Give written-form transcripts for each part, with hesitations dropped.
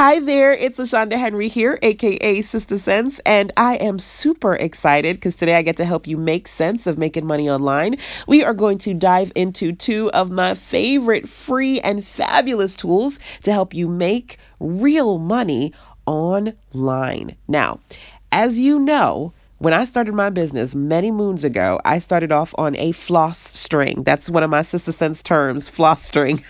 Hi there, it's LaShonda Henry here, aka Sister Sense, and I am super excited because today I get to help you make sense of making money online. We are going to dive into two of my favorite free and fabulous tools to help you make real money online. Now, as you know, when I started my business many moons ago, I started off on a floss string. That's one of my Sister Sense terms, floss string.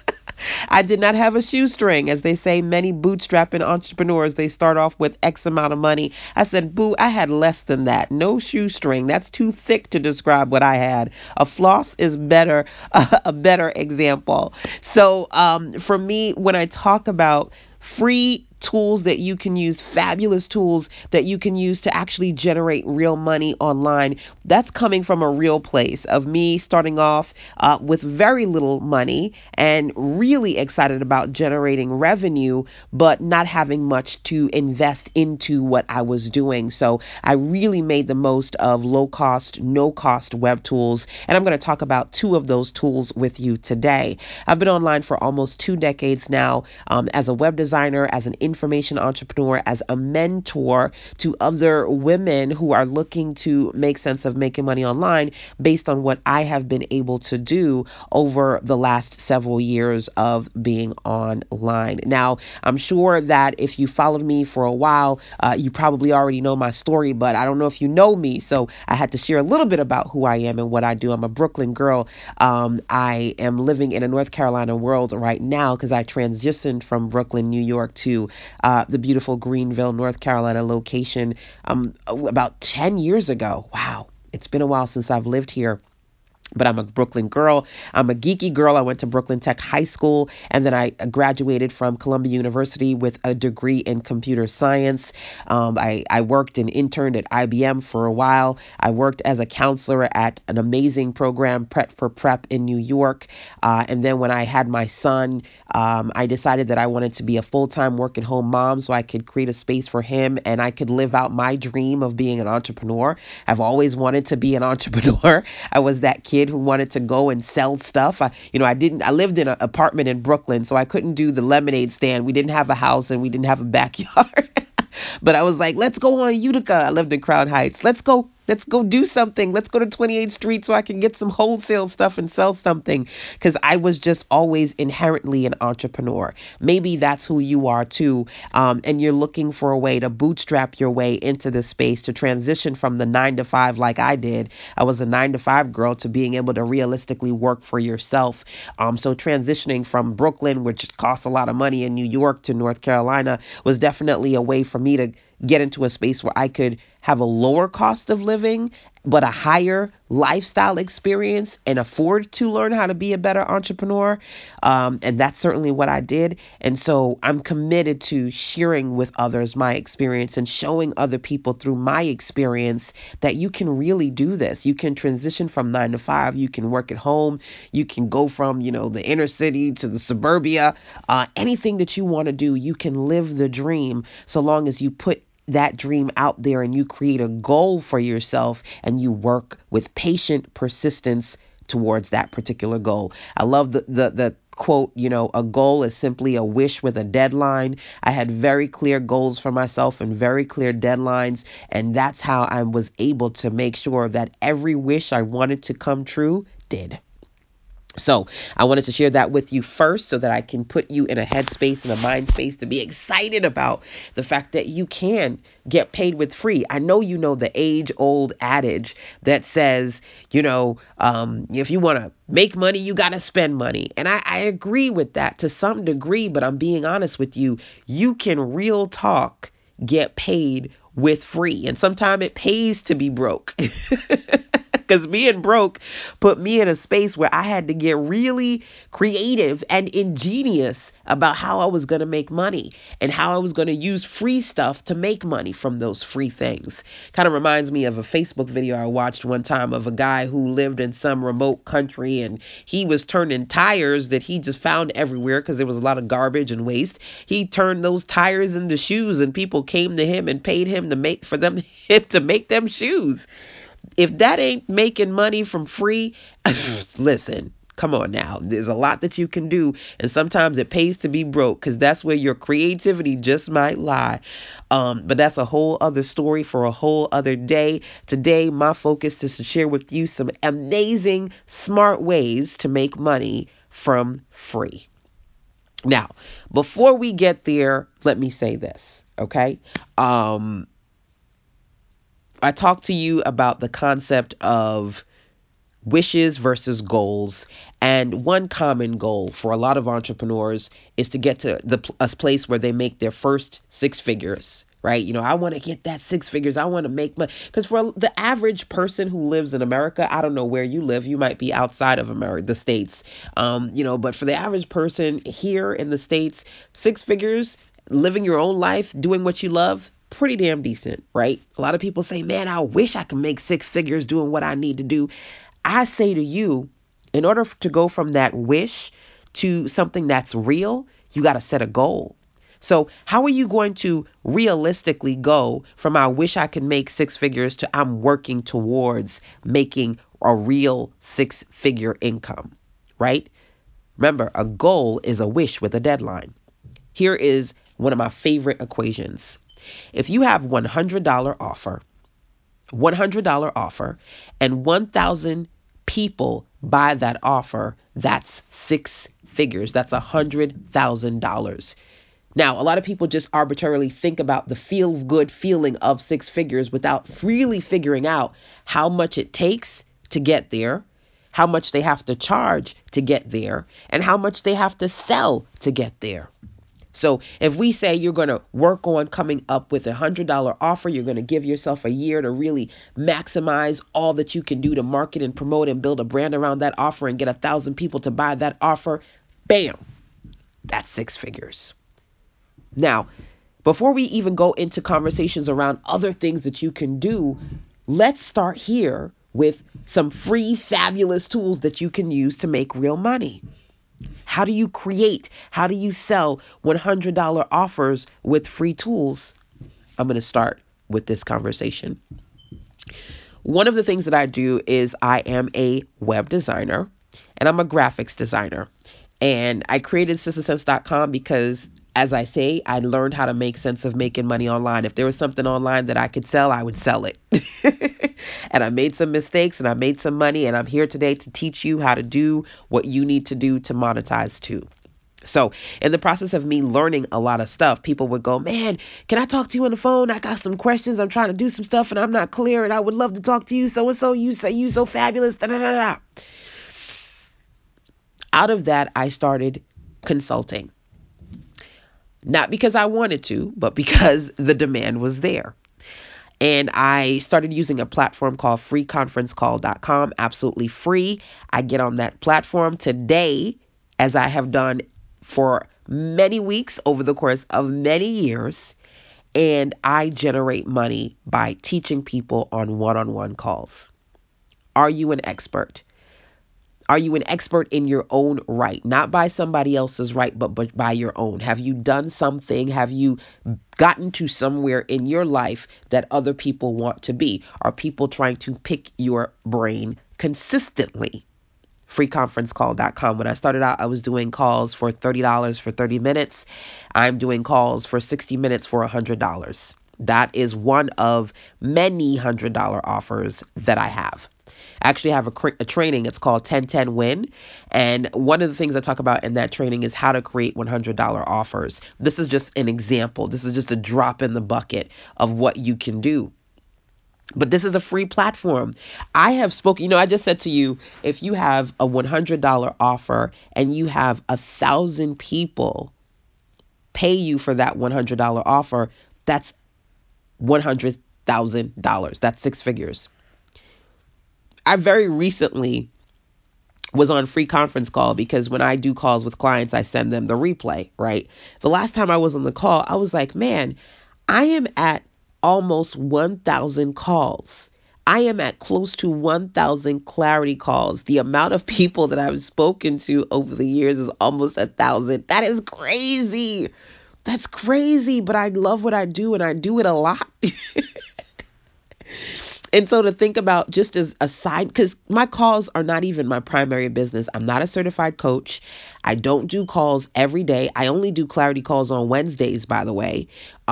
I did not have a shoestring. As they say, many bootstrapping entrepreneurs, they start off with X amount of money. I said, boo, I had less than that. No shoestring. That's too thick to describe what I had. A floss is better, a better example. So for me, when I talk about free tools that you can use, fabulous tools that you can use to actually generate real money online, that's coming from a real place of me starting off with very little money and really excited about generating revenue, but not having much to invest into what I was doing. So I really made the most of low cost, no cost web tools. And I'm going to talk about two of those tools with you today. I've been online for almost 2 decades now, as a web designer, as an information entrepreneur, as a mentor to other women who are looking to make sense of making money online based on what I have been able to do over the last several years of being online. Now, I'm sure that if you followed me for a while, you probably already know my story, but I don't know if you know me, so I had to share a little bit about who I am and what I do. I'm a Brooklyn girl. I am living in a North Carolina world right now because I transitioned from Brooklyn, New York to the beautiful Greenville, North Carolina location about 10 years ago. Wow. It's been a while since I've lived here. But I'm a Brooklyn girl. I'm a geeky girl. I went to Brooklyn Tech High School, and then I graduated from Columbia University with a degree in computer science. I worked and interned at IBM for a while. I worked as a counselor at an amazing program, Prep for Prep in New York. And then when I had my son, I decided that I wanted to be a full-time work-at-home mom so I could create a space for him and I could live out my dream of being an entrepreneur. I've always wanted to be an entrepreneur. I was that kid who wanted to go and sell stuff. I lived in an apartment in Brooklyn, so I couldn't do the lemonade stand. We didn't have a house and we didn't have a backyard. But I was like, let's go on Utica. I lived in Crown Heights. Let's go do something. Let's go to 28th Street so I can get some wholesale stuff and sell something. Because I was just always inherently an entrepreneur. Maybe that's who you are too. And you're looking for a way to bootstrap your way into this space, to transition from the 9 to 5 like I did. I was a 9 to 5 girl to being able to realistically work for yourself. So transitioning from Brooklyn, which costs a lot of money, in New York to North Carolina was definitely a way for me to get into a space where I could have a lower cost of living, but a higher lifestyle experience and afford to learn how to be a better entrepreneur. And that's certainly what I did. And so I'm committed to sharing with others my experience and showing other people through my experience that you can really do this. You can transition from 9 to 5. You can work at home. You can go from, the inner city to the suburbia. Anything that you want to do, you can live the dream so long as you put that dream out there and you create a goal for yourself and you work with patient persistence towards that particular goal. I love the quote, a goal is simply a wish with a deadline. I had very clear goals for myself and very clear deadlines, and that's how I was able to make sure that every wish I wanted to come true did. So I wanted to share that with you first so that I can put you in a headspace and a mind space to be excited about the fact that you can get paid with free. I know you know the age old adage that says, if you want to make money, you got to spend money. And I agree with that to some degree, but I'm being honest with you. You can real talk get paid with free. And sometimes it pays to be broke. Because being broke put me in a space where I had to get really creative and ingenious about how I was going to make money and how I was going to use free stuff to make money from those free things. Kind of reminds me of a Facebook video I watched one time of a guy who lived in some remote country and he was turning tires that he just found everywhere because there was a lot of garbage and waste. He turned those tires into shoes and people came to him and paid him to make to make them shoes. If that ain't making money from free, listen, Come on now. There's a lot that you can do, and sometimes it pays to be broke because that's where your creativity just might lie. But that's a whole other story for a whole other day. Today, my focus is to share with you some amazing, smart ways to make money from free. Now, before we get there, let me say this, okay? I talked to you about the concept of wishes versus goals. And one common goal for a lot of entrepreneurs is to get to a place where they make their first six figures. Right? I want to get that six figures. I want to make money. Because for the average person who lives in America, I don't know where you live. You might be outside of America, the States. But for the average person here in the States, six figures, living your own life, doing what you love, pretty damn decent, right? A lot of people say, man, I wish I could make six figures doing what I need to do. I say to you, in order to go from that wish to something that's real, you got to set a goal. So how are you going to realistically go from I wish I could make six figures to I'm working towards making a real six-figure income, right? Remember, a goal is a wish with a deadline. Here is one of my favorite equations. If you have $100 offer, and 1,000 people buy that offer, that's six figures. That's $100,000. Now, a lot of people just arbitrarily think about the feel good feeling of six figures without really figuring out how much it takes to get there, how much they have to charge to get there, and how much they have to sell to get there. So if we say you're going to work on coming up with $100 offer, you're going to give yourself a year to really maximize all that you can do to market and promote and build a brand around that offer and get 1,000 people to buy that offer, bam, that's six figures. Now, before we even go into conversations around other things that you can do, let's start here with some free, fabulous tools that you can use to make real money. How do you create? How do you sell $100 offers with free tools? I'm going to start with this conversation. One of the things that I do is I am a web designer and I'm a graphics designer. And I created SisterSense.com because, as I say, I learned how to make sense of making money online. If there was something online that I could sell, I would sell it. And I made some mistakes and I made some money. And I'm here today to teach you how to do what you need to do to monetize too. So in the process of me learning a lot of stuff, people would go, man, can I talk to you on the phone? I got some questions. I'm trying to do some stuff and I'm not clear and I would love to talk to you. So-and-so, you say you so fabulous. Da, da, da, da. Out of that, I started consulting. Not because I wanted to, but because the demand was there. And I started using a platform called freeconferencecall.com, absolutely free. I get on that platform today, as I have done for many weeks over the course of many years, and I generate money by teaching people on one-on-one calls. Are you an expert? Are you an expert in your own right? Not by somebody else's right, but by your own. Have you done something? Have you gotten to somewhere in your life that other people want to be? Are people trying to pick your brain consistently? Freeconferencecall.com. When I started out, I was doing calls for $30 for 30 minutes. I'm doing calls for 60 minutes for $100. That is one of many $100 offers that I have. I actually have a training. It's called 10-10 Win. And one of the things I talk about in that training is how to create $100 offers. This is just an example. This is just a drop in the bucket of what you can do. But this is a free platform. I have spoken, I just said to you, if you have a $100 offer and you have 1,000 people pay you for that $100 offer, that's $100,000. That's six figures. I very recently was on free conference call because when I do calls with clients, I send them the replay, right? The last time I was on the call, I was like, man, I am at almost 1,000 calls. I am at close to 1,000 clarity calls. The amount of people that I've spoken to over the years is almost 1,000. That is crazy. That's crazy, but I love what I do and I do it a lot. And so to think about just as a side, because my calls are not even my primary business. I'm not a certified coach. I don't do calls every day. I only do clarity calls on Wednesdays, by the way.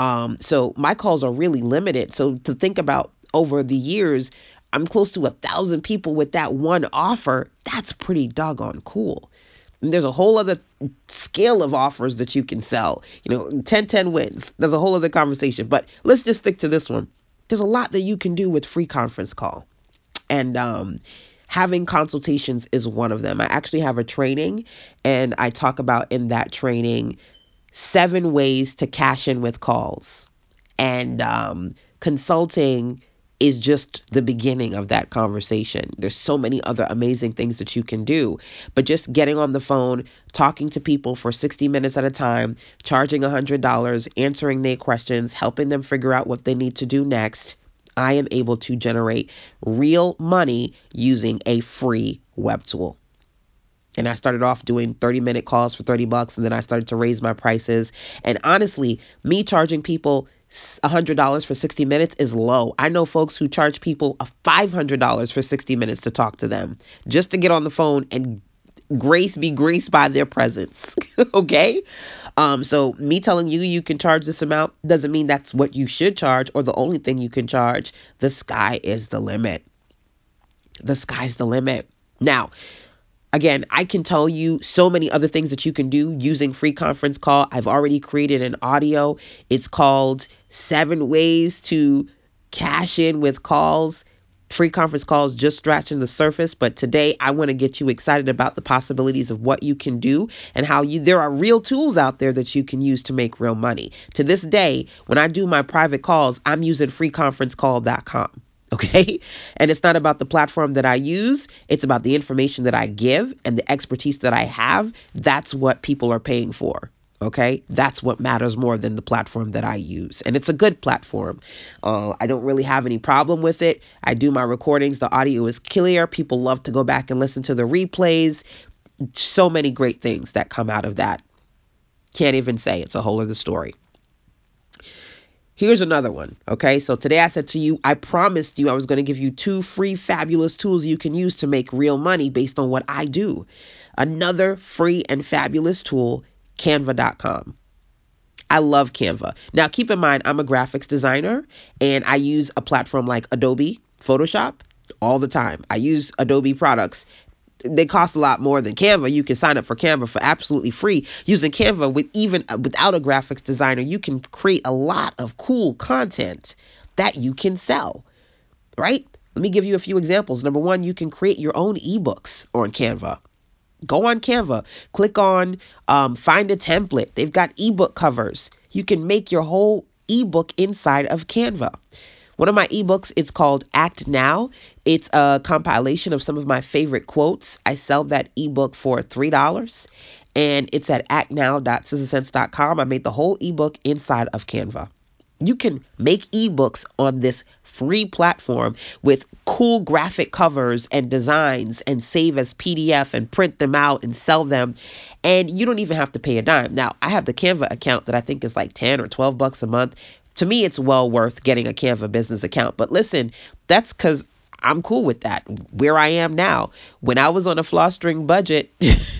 So my calls are really limited. So to think about over the years, I'm close to 1,000 people with that one offer. That's pretty doggone cool. And there's a whole other scale of offers that you can sell. 10-10 wins. There's a whole other conversation. But let's just stick to this one. There's a lot that you can do with free conference call. And having consultations is one of them. I actually have a training, and I talk about in that training 7 ways to cash in with calls. And consulting is just the beginning of that conversation. There's so many other amazing things that you can do. But just getting on the phone, talking to people for 60 minutes at a time, charging $100, answering their questions, helping them figure out what they need to do next, I am able to generate real money using a free web tool. And I started off doing 30-minute calls for $30, and then I started to raise my prices. And honestly, me charging people $100 for 60 minutes is low. I know folks who charge people $500 for 60 minutes to talk to them, just to get on the phone and be graced by their presence. Okay? So me telling you you can charge this amount doesn't mean that's what you should charge or the only thing you can charge. The sky is the limit. The sky's the limit. Now, again, I can tell you so many other things that you can do using free conference call. I've already created an audio. It's called 7 Ways to Cash In with Calls. Free conference calls just scratching the surface, but today I want to get you excited about the possibilities of what you can do and how there are real tools out there that you can use to make real money. To this day, when I do my private calls, I'm using freeconferencecall.com. Okay. And it's not about the platform that I use. It's about the information that I give and the expertise that I have. That's what people are paying for. Okay. That's what matters more than the platform that I use. And it's a good platform. I don't really have any problem with it. I do my recordings. The audio is clear. People love to go back and listen to the replays. So many great things that come out of that. Can't even say. It's a whole other story. Here's another one. Okay, so today I said to you, I promised you I was going to give you 2 free fabulous tools you can use to make real money based on what I do. Another free and fabulous tool, Canva.com. I love Canva. Now, keep in mind, I'm a graphics designer and I use a platform like Adobe Photoshop all the time. I use Adobe products. They cost a lot more than Canva. You can sign up for Canva for absolutely free. Using Canva without a graphics designer, you can create a lot of cool content that you can sell, right? Let me give you a few examples. Number 1, you can create your own ebooks on Canva. Go on Canva, click on find a template. They've got ebook covers. You can make your whole ebook inside of Canva. One of my ebooks, it's called Act Now. It's a compilation of some of my favorite quotes. I sell that ebook for $3 and it's at actnow.sistasense.com. I made the whole ebook inside of Canva. You can make ebooks on this free platform with cool graphic covers and designs and save as PDF and print them out and sell them. And you don't even have to pay a dime. Now, I have the Canva account that I think is like 10 or 12 bucks a month. To me, it's well worth getting a Canva business account. But listen, that's because I'm cool with that. Where I am now, when I was on a floss string budget,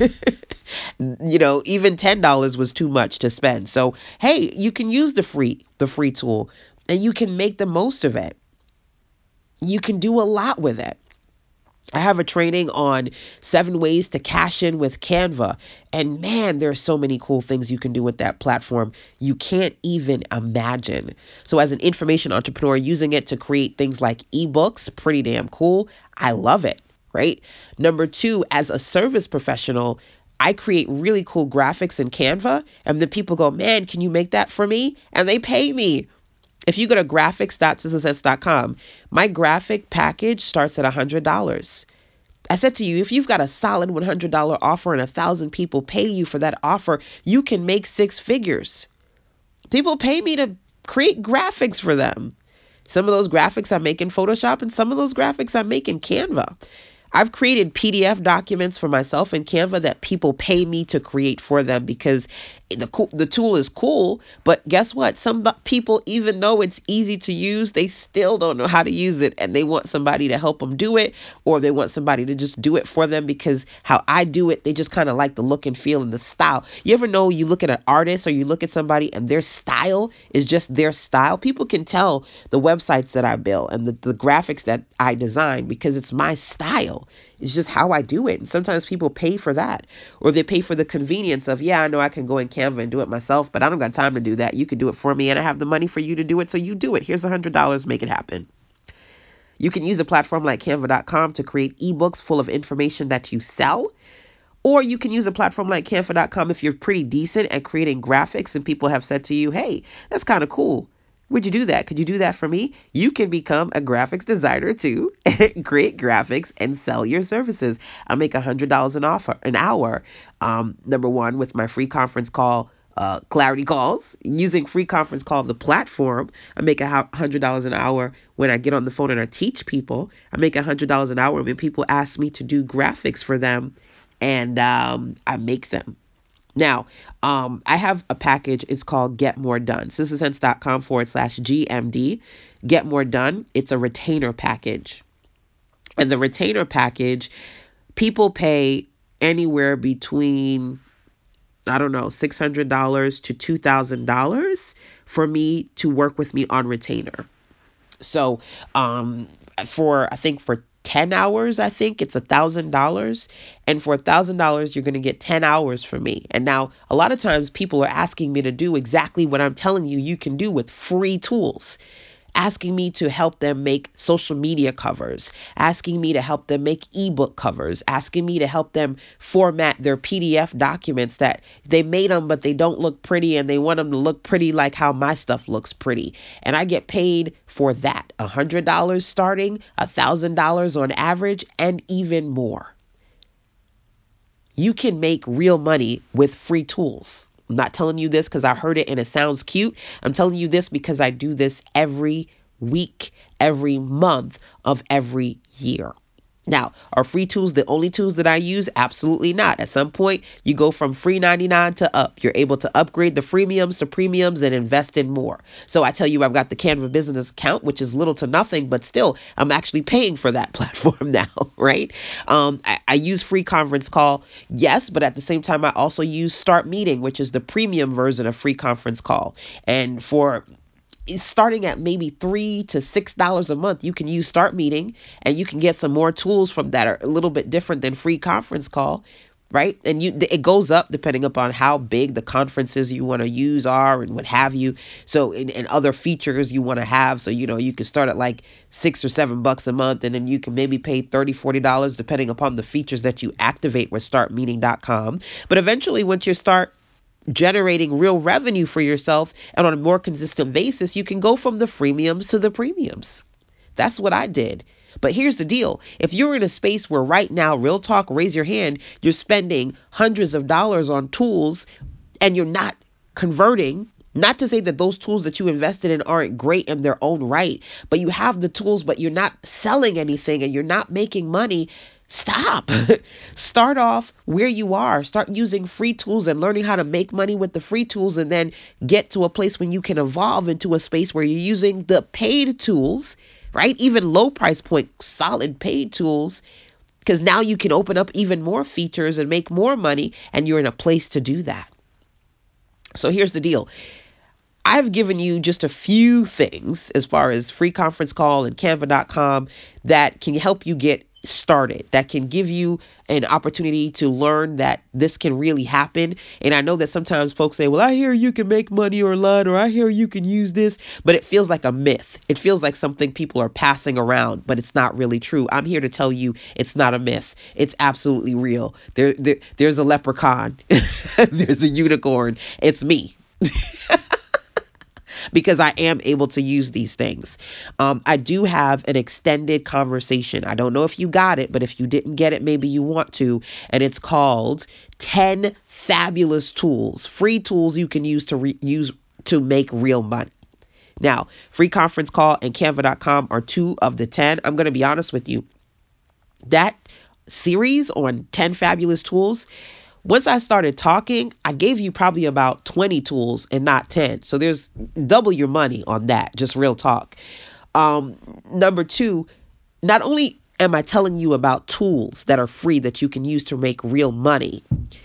even $10 was too much to spend. So, hey, you can use the free tool and you can make the most of it. You can do a lot with it. I have a training on 7 ways to cash in with Canva. And man, there's so many cool things you can do with that platform you can't even imagine. So as an information entrepreneur, using it to create things like ebooks, pretty damn cool. I love it, right? Number 2, as a service professional, I create really cool graphics in Canva. And then people go, man, can you make that for me? And they pay me. If you go to graphics.sistasense.com, my graphic package starts at $100. I said to you, if you've got a solid $100 offer and 1,000 people pay you for that offer, you can make 6 figures. People pay me to create graphics for them. Some of those graphics I make in Photoshop and some of those graphics I make in Canva. I've created PDF documents for myself in Canva that people pay me to create for them because the tool is cool. But guess what? Some people, even though it's easy to use, they still don't know how to use it, and they want somebody to help them do it, or they want somebody to just do it for them because how I do it, they just kind of like the look and feel and the style. You ever know you look at an artist or you look at somebody and their style is just their style? People can tell the websites that I build and the graphics that I design because it's my style. It's just how I do it. And sometimes people pay for that, or they pay for the convenience of, yeah, I know I can go in Canva and do it myself, but I don't got time to do that. You can do it for me, and I have the money for you to do it, so you do it. Here's $100, make it happen. You can use a platform like Canva.com to create ebooks full of information that you sell. Or you can use a platform like Canva.com if you're pretty decent at creating graphics and people have said to you, hey, that's kind of cool. Would you do that? Could you do that for me? You can become a graphics designer too, create graphics and sell your services. I make $100 an hour. Number one, with my free conference call, Clarity Calls, using free conference call, the platform. I make $100 an hour when I get on the phone and I teach people. I make $100 an hour when people ask me to do graphics for them, and I make them. Now, I have a package. It's called Get More Done. SisterSense.com/GMD. Get More Done. It's a retainer package. And the retainer package, people pay anywhere between, I don't know, $600 to $2,000 for me to work with me on retainer. So, I think for 10 hours, I think it's $1,000. And for $1,000, you're going to get 10 hours from me. And now a lot of times people are asking me to do exactly what I'm telling you can do with free tools. Asking me to help them make social media covers, asking me to help them make ebook covers, asking me to help them format their PDF documents that they made them, but they don't look pretty and they want them to look pretty like how my stuff looks pretty. And I get paid for that. $100 starting, $1,000 on average, and even more. You can make real money with free tools. I'm not telling you this because I heard it and it sounds cute. I'm telling you this because I do this every week, every month of every year. Now, are free tools the only tools that I use? Absolutely not. At some point, you go from free 99 to up. You're able to upgrade the freemiums to premiums and invest in more. So I tell you, I've got the Canva business account, which is little to nothing, but still, I'm actually paying for that platform now, right? I use free conference call, yes, but at the same time, I also use Start Meeting, which is the premium version of free conference call. And for starting at maybe $3 to $6 a month, you can use Start Meeting, and you can get some more tools from that are a little bit different than free conference call, right? And it goes up depending upon how big the conferences you want to use are and what have you. So and other features you want to have. So you can start at like $6 or $7 a month, and then you can maybe pay $30-$40 depending upon the features that you activate with StartMeeting.com. But eventually, once you start generating real revenue for yourself and on a more consistent basis, you can go from the freemiums to the premiums. That's what I did. But here's the deal. If you're in a space where right now, real talk, raise your hand, you're spending hundreds of dollars on tools and you're not converting, not to say that those tools that you invested in aren't great in their own right, but you have the tools, but you're not selling anything and you're not making money, stop. Start off where you are. Start using free tools and learning how to make money with the free tools, and then get to a place when you can evolve into a space where you're using the paid tools, right? Even low price point, solid paid tools, because now you can open up even more features and make more money, and you're in a place to do that. So here's the deal. I've given you just a few things as far as free conference call and Canva.com that can help you get started, that can give you an opportunity to learn that this can really happen. And I know that sometimes folks say, well, I hear you can make money online, or I hear you can use this, but it feels like a myth. It feels like something people are passing around, but it's not really true. I'm here to tell you it's not a myth. It's absolutely real. There's a leprechaun. There's a unicorn. It's me. Because I am able to use these things. I do have an extended conversation. I don't know if you got it, but if you didn't get it, maybe you want to. And it's called 10 Fabulous Tools, free tools you can use use to make real money. Now, free conference call and Canva.com are 2 of the 10. I'm going to be honest with you. That series on 10 fabulous tools, once I started talking, I gave you probably about 20 tools and not 10. So there's double your money on that, just real talk. Number two, not only am I telling you about tools that are free that you can use to make real money,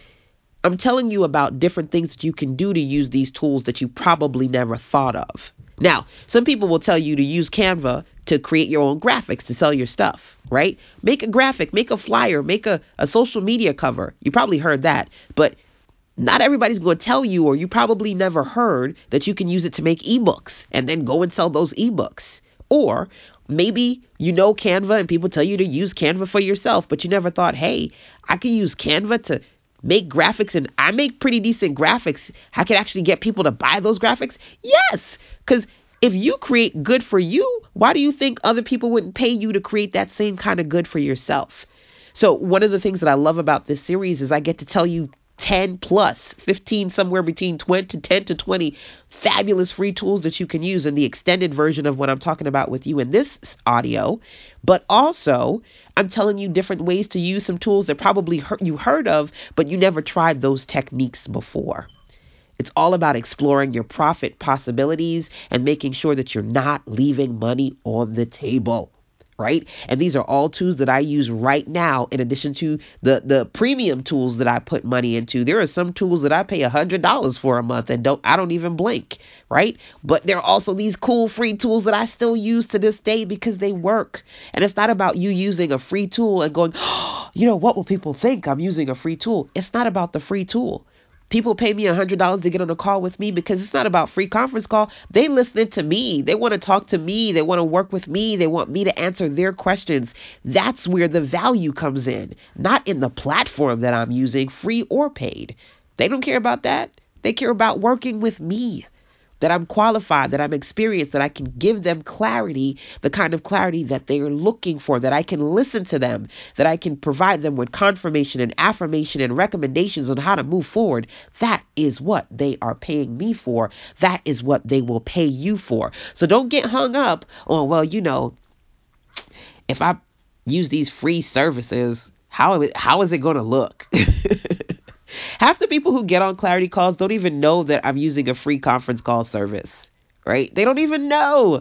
I'm telling you about different things that you can do to use these tools that you probably never thought of. Now, some people will tell you to use Canva to create your own graphics to sell your stuff, right? Make a graphic, make a flyer, make a social media cover. You probably heard that, but not everybody's going to tell you, or you probably never heard that you can use it to make ebooks and then go and sell those ebooks. Or maybe you know Canva and people tell you to use Canva for yourself, but you never thought, hey, I can use Canva to make graphics, and I make pretty decent graphics. I can actually get people to buy those graphics. Yes, because if you create good for you, why do you think other people wouldn't pay you to create that same kind of good for yourself? So one of the things that I love about this series is I get to tell you 10 plus 15, somewhere between 20 10 to 20 fabulous free tools that you can use in the extended version of what I'm talking about with you in this audio. But also, I'm telling you different ways to use some tools that probably you heard of, but you never tried those techniques before. It's all about exploring your profit possibilities and making sure that you're not leaving money on the table. Right? And these are all tools that I use right now, in addition to the premium tools that I put money into. There are some tools that I pay $100 for a month and I don't even blink, right? But there are also these cool free tools that I still use to this day because they work. And it's not about you using a free tool and going, oh, what will people think I'm using a free tool? It's not about the free tool. People pay me $100 to get on a call with me because it's not about free conference call. They listening to me. They want to talk to me. They want to work with me. They want me to answer their questions. That's where the value comes in, not in the platform that I'm using, free or paid. They don't care about that. They care about working with me, that I'm qualified, that I'm experienced, that I can give them clarity, the kind of clarity that they are looking for, that I can listen to them, that I can provide them with confirmation and affirmation and recommendations on how to move forward. That is what they are paying me for. That is what they will pay you for. So don't get hung up on, well, if I use these free services, how is it going to look? Half the people who get on clarity calls don't even know that I'm using a free conference call service, right? They don't even know.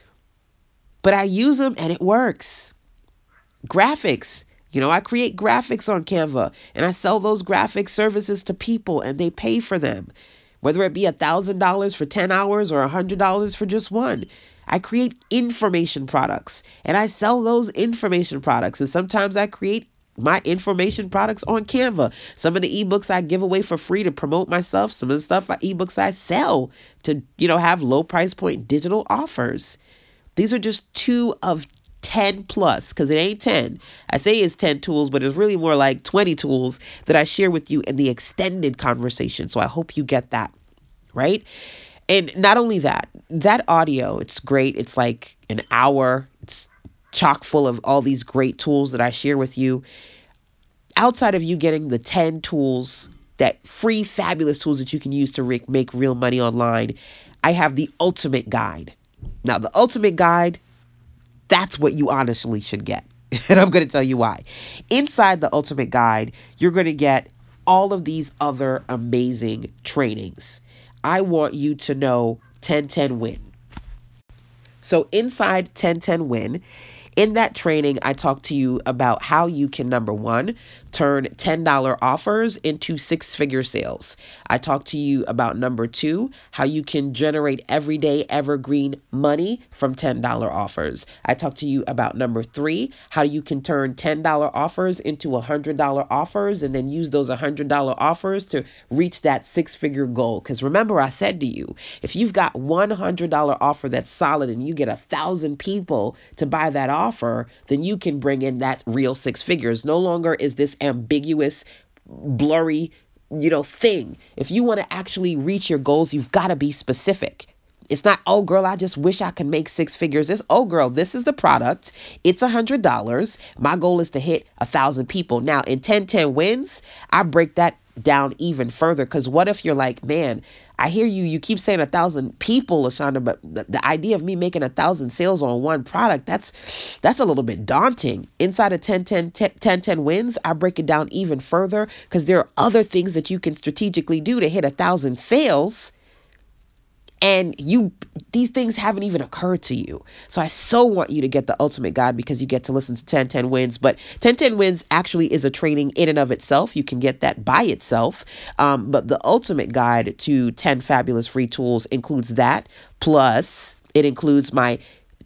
But I use them and it works. Graphics. I create graphics on Canva and I sell those graphic services to people and they pay for them. Whether it be $1,000 for 10 hours or $100 for just one. I create information products and I sell those information products. And sometimes I create my information products on Canva. Some of the ebooks I give away for free to promote myself. Some of the ebooks I sell to, have low price point digital offers. These are just two of 10 plus, because it ain't 10. I say it's 10 tools, but it's really more like 20 tools that I share with you in the extended conversation. So I hope you get that, right? And not only that, that audio, it's great. It's like an hour. It's chock full of all these great tools that I share with you. Outside of you getting the 10 tools, that free, fabulous tools that you can use to make real money online, I have the ultimate guide. Now, the ultimate guide, that's what you honestly should get. And I'm going to tell you why. Inside the ultimate guide, you're going to get all of these other amazing trainings. I want you to know 10-10 win. So inside 10-10 win, in that training, I talk to you about how you can, number one, turn $10 offers into six-figure sales. I talk to you about, number two, how you can generate everyday evergreen money from $10 offers. I talk to you about, number three, how you can turn $10 offers into $100 offers and then use those $100 offers to reach that six-figure goal. Because remember, I said to you, if you've got $100 offer that's solid and you get 1,000 people to buy that offer, then you can bring in that real six figures. No longer is this ambiguous, blurry, thing. If you want to actually reach your goals, you've got to be specific. It's not, oh girl, I just wish I could make six figures. It's, oh girl, this is the product. It's $100. My goal is to hit 1,000 people. Now in 10-10 wins, I break that down even further. Because what if you're like, man, I hear you keep saying 1,000 people, Lashonda, but the idea of me making 1,000 sales on one product, that's a little bit daunting. Inside of 10 wins, I break it down even further, because there are other things that you can strategically do to hit 1,000 sales, and these things haven't even occurred to you. So I so want you to get the ultimate guide, because you get to listen to 10 wins. But 10 wins actually is a training in and of itself. You can get that by itself. But the ultimate guide to 10 fabulous free tools includes that. Plus, it includes my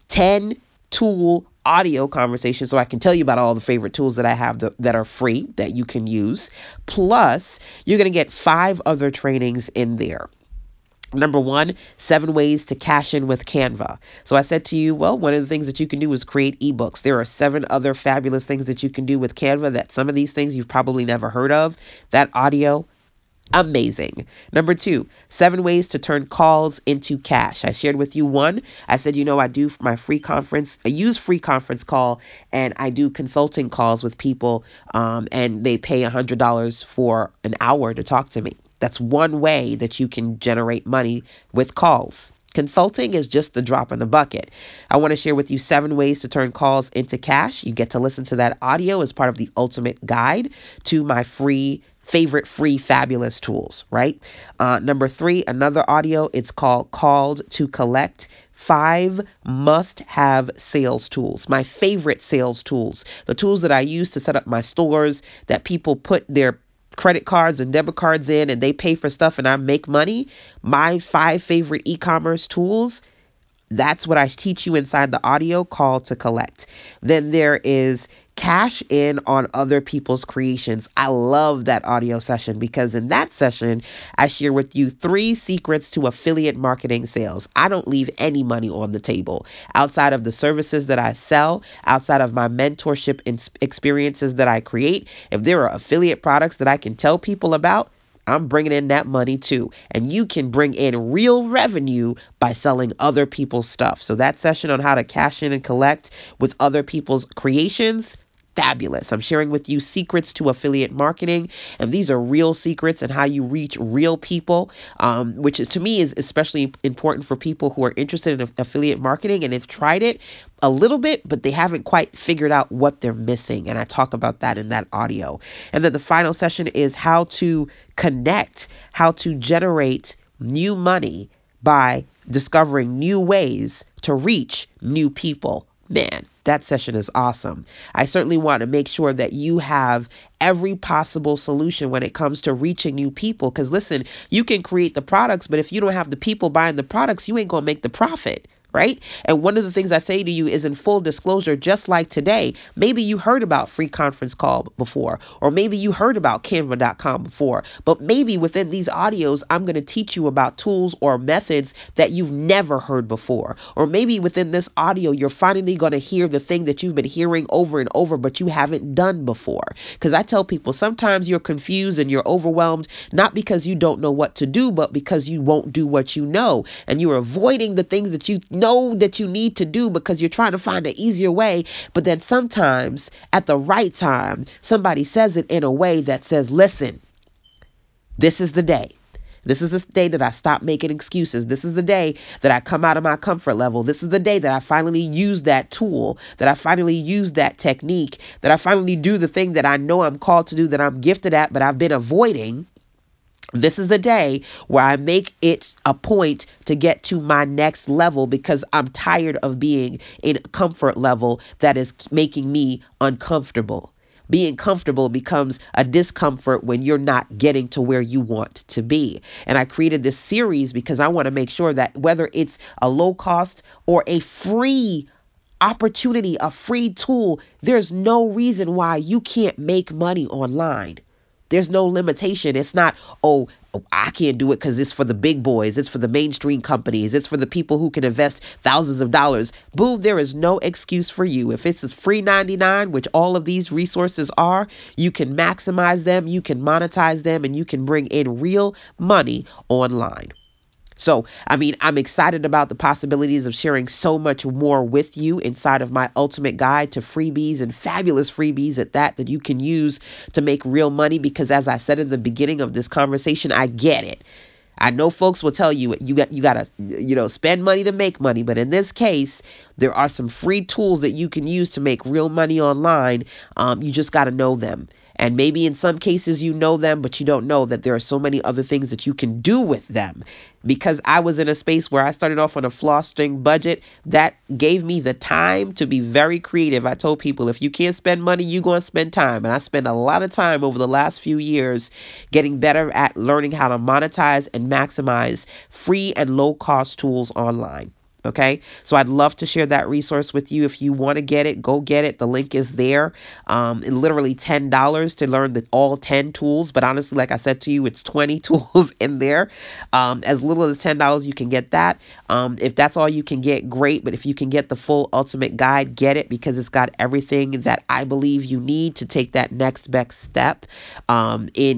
10 tool audio conversation, so I can tell you about all the favorite tools that I have that are free that you can use. Plus, you're going to get 5 other trainings in there. Number 1, 7 ways to cash in with Canva. So I said to you, well, one of the things that you can do is create ebooks. There are 7 other fabulous things that you can do with Canva, that some of these things you've probably never heard of. That audio, amazing. Number 2, 7 ways to turn calls into cash. I shared with you 1. I said, I do my free conference. I use free conference call, and I do consulting calls with people, and they pay $100 for an hour to talk to me. That's one way that you can generate money with calls. Consulting is just the drop in the bucket. I want to share with you 7 ways to turn calls into cash. You get to listen to that audio as part of the ultimate guide to my favorite free fabulous tools, right? Number 3, another audio. It's called to Collect. 5 must-have sales tools, my favorite sales tools, the tools that I use to set up my stores, that people put their credit cards and debit cards in, and they pay for stuff and I make money. My 5 favorite e-commerce tools, that's what I teach you inside the audio, Call to Collect. Then there is cash in on other people's creations. I love that audio session, because in that session, I share with you 3 secrets to affiliate marketing sales. I don't leave any money on the table outside of the services that I sell, outside of my mentorship experiences that I create. If there are affiliate products that I can tell people about, I'm bringing in that money too. And you can bring in real revenue by selling other people's stuff. So that session on how to cash in and collect with other people's creations, fabulous. I'm sharing with you secrets to affiliate marketing, and these are real secrets and how you reach real people, which is, to me, is especially important for people who are interested in affiliate marketing and have tried it a little bit, but they haven't quite figured out what they're missing. And I talk about that in that audio. And then the final session is how to connect, how to generate new money by discovering new ways to reach new people. Man, that session is awesome. I certainly want to make sure that you have every possible solution when it comes to reaching new people. Because listen, you can create the products, but if you don't have the people buying the products, you ain't going to make the profit. Right? And one of the things I say to you is, in full disclosure, just like today, maybe you heard about free conference call before, or maybe you heard about Canva.com before, but maybe within these audios, I'm going to teach you about tools or methods that you've never heard before. Or maybe within this audio, you're finally going to hear the thing that you've been hearing over and over, but you haven't done before. Because I tell people, sometimes you're confused and you're overwhelmed, not because you don't know what to do, but because you won't do what you know. And you're avoiding the things that you know that you need to do because you're trying to find an easier way. But then sometimes at the right time, somebody says it in a way that says, listen, this is the day. This is the day that I stop making excuses. This is the day that I come out of my comfort level. This is the day that I finally use that tool, that I finally use that technique, that I finally do the thing that I know I'm called to do, that I'm gifted at, but I've been avoiding. This is the day where I make it a point to get to my next level, because I'm tired of being in a comfort level that is making me uncomfortable. Being comfortable becomes a discomfort when you're not getting to where you want to be. And I created this series because I want to make sure that whether it's a low cost or a free opportunity, a free tool, there's no reason why you can't make money online. There's no limitation. It's not, I can't do it because it's for the big boys. It's for the mainstream companies. It's for the people who can invest thousands of dollars. Boo, there is no excuse for you. If it's free 99, which all of these resources are, you can maximize them, you can monetize them, and you can bring in real money online. So, I mean, I'm excited about the possibilities of sharing so much more with you inside of my ultimate guide to freebies and fabulous freebies at that you can use to make real money. Because as I said in the beginning of this conversation, I get it. I know folks will tell you you gotta spend money to make money, but in this case, there are some free tools that you can use to make real money online. You just gotta know them. And maybe in some cases you know them, but you don't know that there are so many other things that you can do with them. Because I was in a space where I started off on a floss-string budget, that gave me the time to be very creative. I told people, if you can't spend money, you're going to spend time. And I spent a lot of time over the last few years getting better at learning how to monetize and maximize free and low-cost tools online. Okay, so I'd love to share that resource with you. If you want to get it, go get it. The link is there. Literally $10 to learn all 10 tools. But honestly, like I said to you, it's 20 tools in there. As little as $10, you can get that. If that's all you can get, great. But if you can get the full ultimate guide, get it, because it's got everything that I believe you need to take that next best step in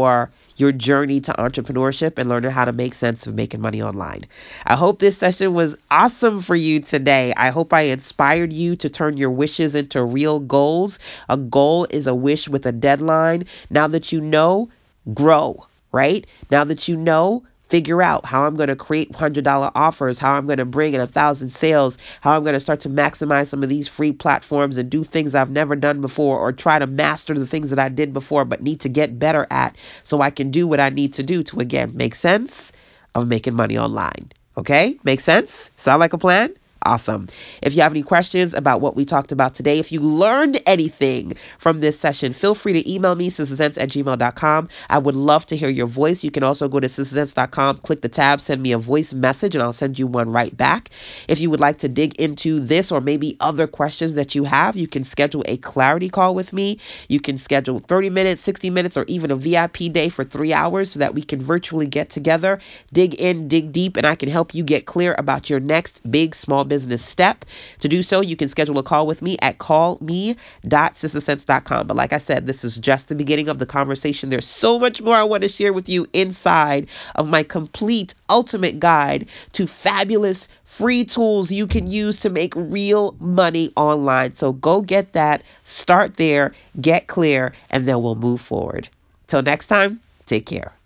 your journey to entrepreneurship and learning how to make sense of making money online. I hope this session was awesome for you today. I hope I inspired you to turn your wishes into real goals. A goal is a wish with a deadline. Now that you know, grow, right? Now that you know, figure out how I'm going to create $100 offers, how I'm going to bring in 1,000 sales, how I'm going to start to maximize some of these free platforms and do things I've never done before, or try to master the things that I did before but need to get better at so I can do what I need to do to, again, make sense of making money online. Okay? Make sense? Sound like a plan? Awesome. If you have any questions about what we talked about today, if you learned anything from this session, feel free to email me, sistasense@gmail.com. I would love to hear your voice. You can also go to sistasense.com, click the tab, send me a voice message, and I'll send you one right back. If you would like to dig into this or maybe other questions that you have, you can schedule a clarity call with me. You can schedule 30 minutes, 60 minutes, or even a VIP day for 3 hours so that we can virtually get together, dig in, dig deep, and I can help you get clear about your next big, small business step. To do so, you can schedule a call with me at callme.sistasense.com. But like I said, this is just the beginning of the conversation. There's so much more I want to share with you inside of my complete ultimate guide to fabulous free tools you can use to make real money online. So go get that, start there, get clear, and then we'll move forward. Till next time, take care.